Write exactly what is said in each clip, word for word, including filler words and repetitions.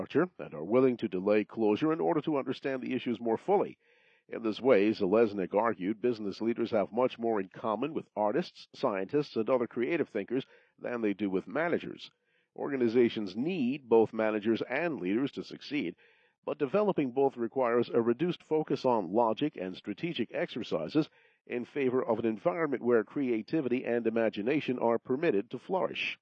structure and are willing to delay closure in order to understand the issues more fully. In this way, Zeleznik argued, business leaders have much more in common with artists, scientists, and other creative thinkers than they do with managers. Organizations need both managers and leaders to succeed, but developing both requires a reduced focus on logic and strategic exercises in favor of an environment where creativity and imagination are permitted to flourish.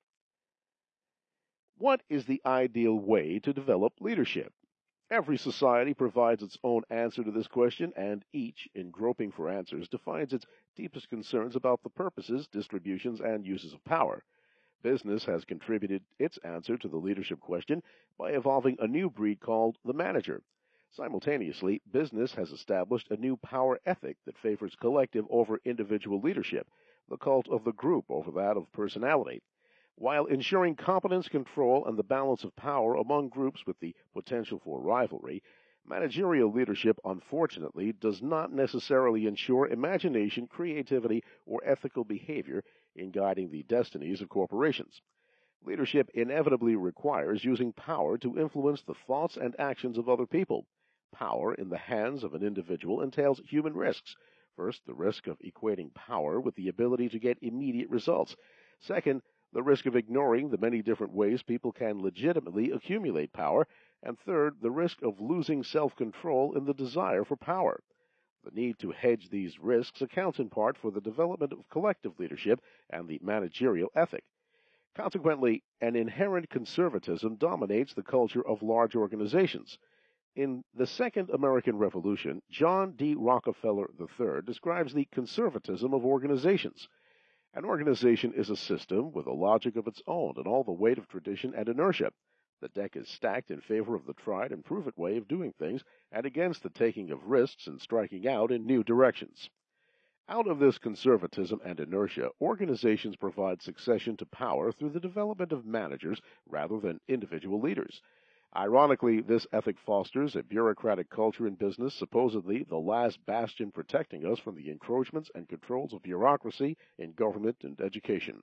What is the ideal way to develop leadership? Every society provides its own answer to this question, and each, in groping for answers, defines its deepest concerns about the purposes, distributions, and uses of power. Business has contributed its answer to the leadership question by evolving a new breed called the manager. Simultaneously, business has established a new power ethic that favors collective over individual leadership, the cult of the group over that of personality. While ensuring competence, control, and the balance of power among groups with the potential for rivalry, managerial leadership, unfortunately, does not necessarily ensure imagination, creativity, or ethical behavior in guiding the destinies of corporations. Leadership inevitably requires using power to influence the thoughts and actions of other people. Power in the hands of an individual entails human risks. First, the risk of equating power with the ability to get immediate results. Second, the risk of ignoring the many different ways people can legitimately accumulate power. And third, the risk of losing self-control in the desire for power. The need to hedge these risks accounts in part for the development of collective leadership and the managerial ethic. Consequently, an inherent conservatism dominates the culture of large organizations. In the Second American Revolution, John D. Rockefeller the third describes the conservatism of organizations. An organization is a system with a logic of its own and all the weight of tradition and inertia. The deck is stacked in favor of the tried and proven way of doing things and against the taking of risks and striking out in new directions. Out of this conservatism and inertia, organizations provide succession to power through the development of managers rather than individual leaders. Ironically, this ethic fosters a bureaucratic culture in business, supposedly the last bastion protecting us from the encroachments and controls of bureaucracy in government and education.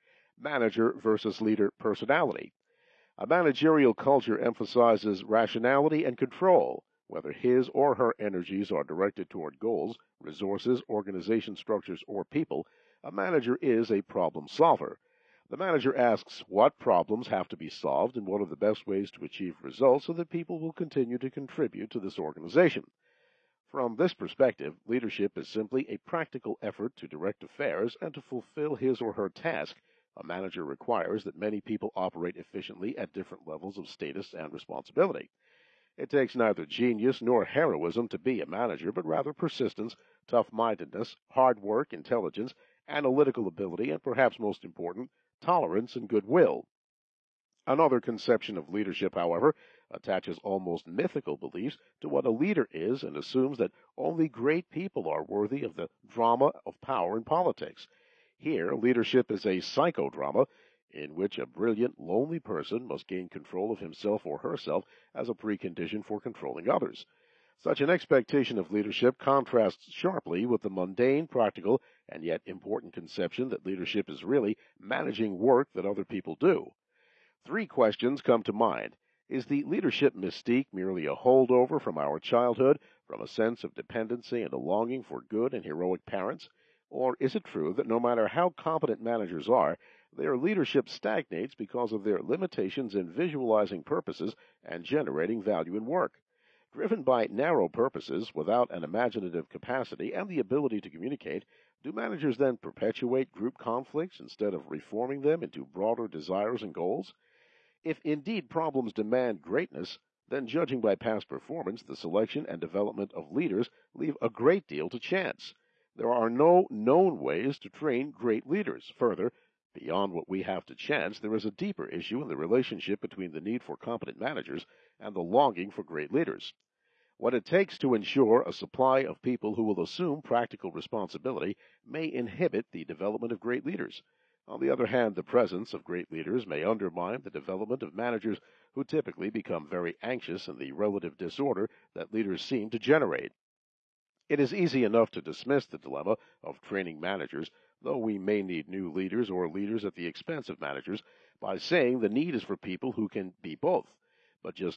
Manager versus leader personality. A managerial culture emphasizes rationality and control, whether his or her energies are directed toward goals, resources, organization structures, or people. A manager is a problem solver. The manager asks what problems have to be solved and what are the best ways to achieve results so that people will continue to contribute to this organization. From this perspective, leadership is simply a practical effort to direct affairs and to fulfill his or her task. A manager requires that many people operate efficiently at different levels of status and responsibility. It takes neither genius nor heroism to be a manager, but rather persistence, tough-mindedness, hard work, intelligence, analytical ability, and perhaps most important, tolerance and goodwill. Another conception of leadership, however, attaches almost mythical beliefs to what a leader is and assumes that only great people are worthy of the drama of power in politics. Here, leadership is a psychodrama in which a brilliant, lonely person must gain control of himself or herself as a precondition for controlling others. Such an expectation of leadership contrasts sharply with the mundane, practical, and yet important conception that leadership is really managing work that other people do. Three questions come to mind. Is the leadership mystique merely a holdover from our childhood, from a sense of dependency and a longing for good and heroic parents? Or is it true that no matter how competent managers are, their leadership stagnates because of their limitations in visualizing purposes and generating value in work? Driven by narrow purposes, without an imaginative capacity and the ability to communicate, do managers then perpetuate group conflicts instead of reforming them into broader desires and goals? If indeed problems demand greatness, then judging by past performance, the selection and development of leaders leave a great deal to chance. There are no known ways to train great leaders. Further, beyond what we have to chance, there is a deeper issue in the relationship between the need for competent managers and the longing for great leaders. What it takes to ensure a supply of people who will assume practical responsibility may inhibit the development of great leaders. On the other hand, the presence of great leaders may undermine the development of managers who typically become very anxious in the relative disorder that leaders seem to generate. It is easy enough to dismiss the dilemma of training managers, though we may need new leaders or leaders at the expense of managers, by saying the need is for people who can be both. But just